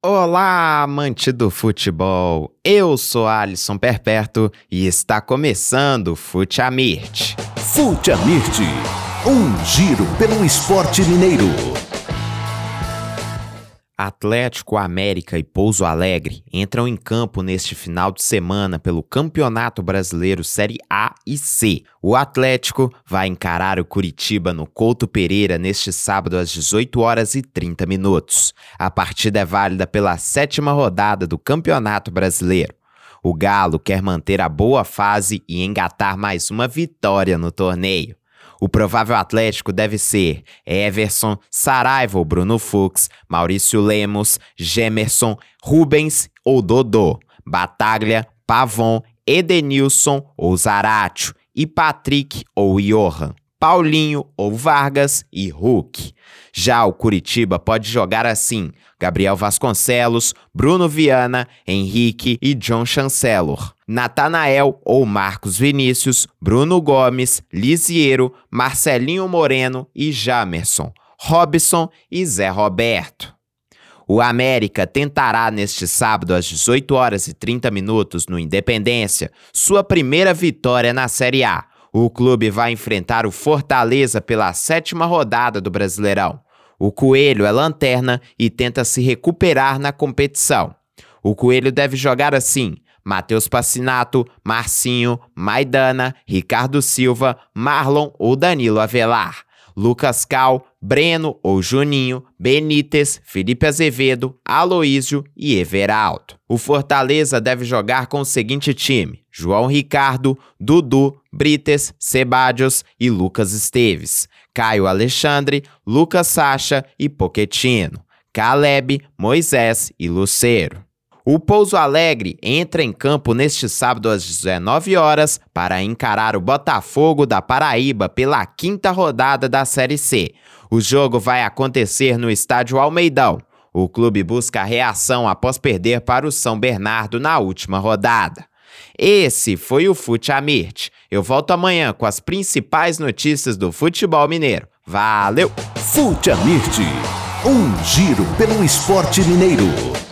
Olá, amante do futebol! Eu sou Alisson Perpétuo e está começando o Fute Amirt. Fute Amirt, um giro pelo esporte mineiro. Atlético, América e Pouso Alegre entram em campo neste final de semana pelo Campeonato Brasileiro Série A e C. O Atlético vai encarar o Curitiba no Couto Pereira neste sábado às 18h30. A partida é válida pela 7ª rodada do Campeonato Brasileiro. O Galo quer manter a boa fase e engatar mais uma vitória no torneio. O provável Atlético deve ser Everson, Saraiva ou Bruno Fux, Maurício Lemos, Gemerson, Rubens ou Dodô, Bataglia, Pavon, Edenilson ou Zaratio e Patrick ou Johan, Paulinho ou Vargas e Hulk. Já o Curitiba pode jogar assim: Gabriel Vasconcelos, Bruno Viana, Henrique e John Chancellor, Natanael ou Marcos Vinícius, Bruno Gomes, Lisiero, Marcelinho Moreno e Jamerson, Robson e Zé Roberto. O América tentará neste sábado às 18h30 no Independência sua primeira vitória na Série A. O clube vai enfrentar o Fortaleza pela 7ª rodada do Brasileirão. O Coelho é lanterna e tenta se recuperar na competição. O Coelho deve jogar assim: Matheus Pacinato, Marcinho, Maidana, Ricardo Silva, Marlon ou Danilo Avelar, Lucas Cal, Breno ou Juninho, Benítez, Felipe Azevedo, Aloísio e Everaldo. O Fortaleza deve jogar com o seguinte time: João Ricardo, Dudu, Brites, Sebadios e Lucas Esteves, Caio Alexandre, Lucas Sacha e Pochettino, Caleb, Moisés e Lucero. O Pouso Alegre entra em campo neste sábado às 19h para encarar o Botafogo da Paraíba pela 5ª rodada da Série C. O jogo vai acontecer no estádio Almeidão. O clube busca a reação após perder para o São Bernardo na última rodada. Esse foi o Fute Amirt. Eu volto amanhã com as principais notícias do futebol mineiro. Valeu! Fute Amirt, um giro pelo esporte mineiro.